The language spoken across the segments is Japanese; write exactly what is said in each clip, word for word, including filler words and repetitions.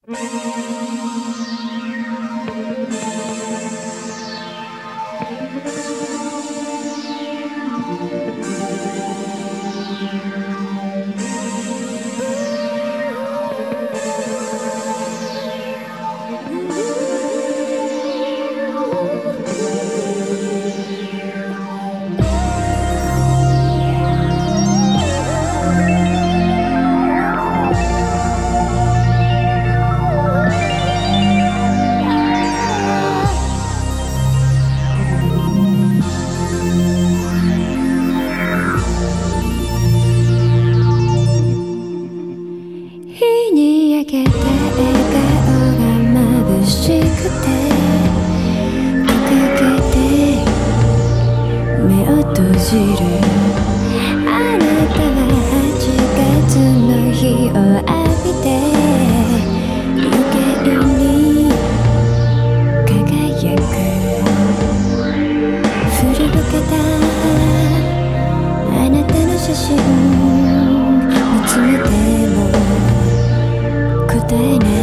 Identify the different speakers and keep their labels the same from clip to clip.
Speaker 1: 日に焼けた笑顔が眩しくて掲げて目を閉じる。あなたははちがつの日を浴びて余計に輝く。古ぼけたあなたの写真見つめても答えない。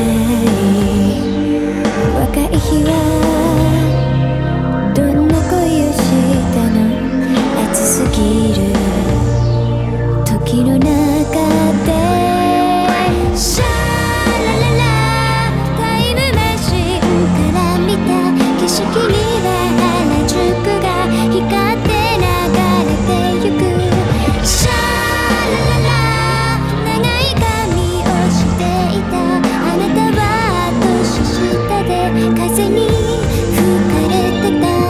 Speaker 1: 若い日はどんな恋をしたの。熱すぎる時の中でシャラララタイムマシンから見た景色には原宿が光って流れてゆく。シャラララ長い髪をしていたあなたは年下で風に吹かれてた。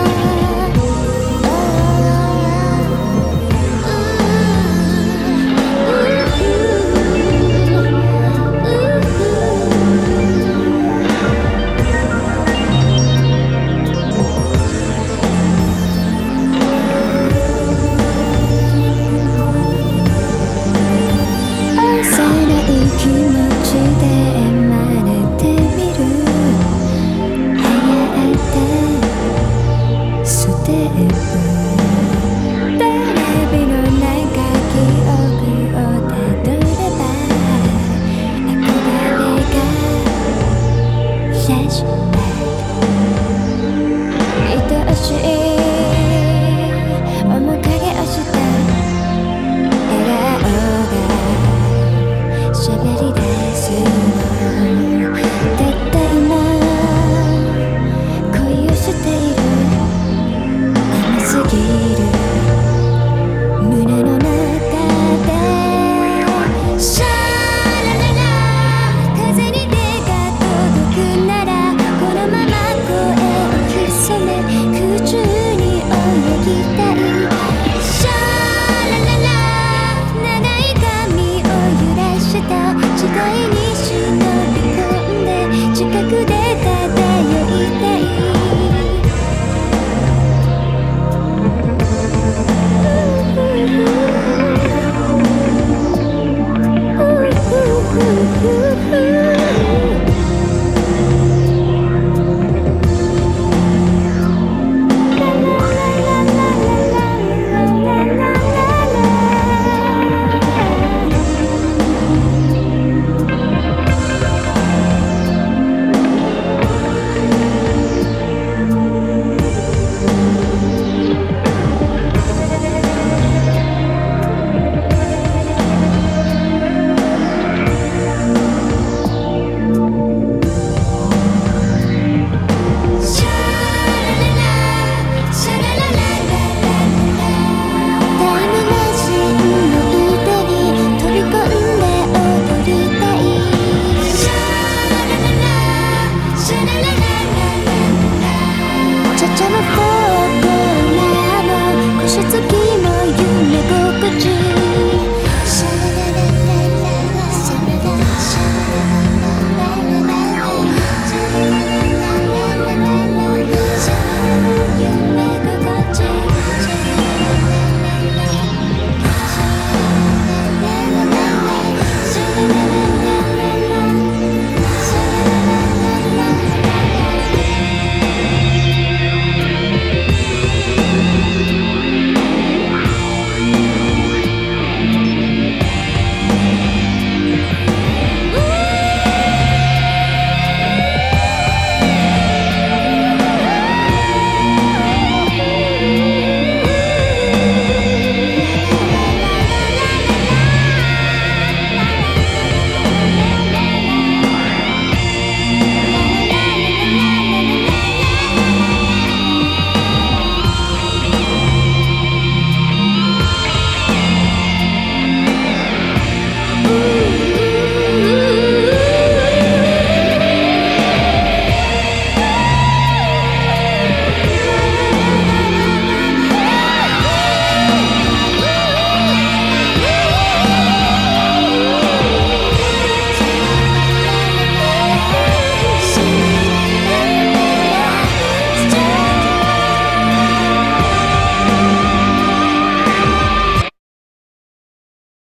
Speaker 1: 気持ちで真似てみる。流行ったステップテレビの中記憶をたどれば憧れがフラッシュバック。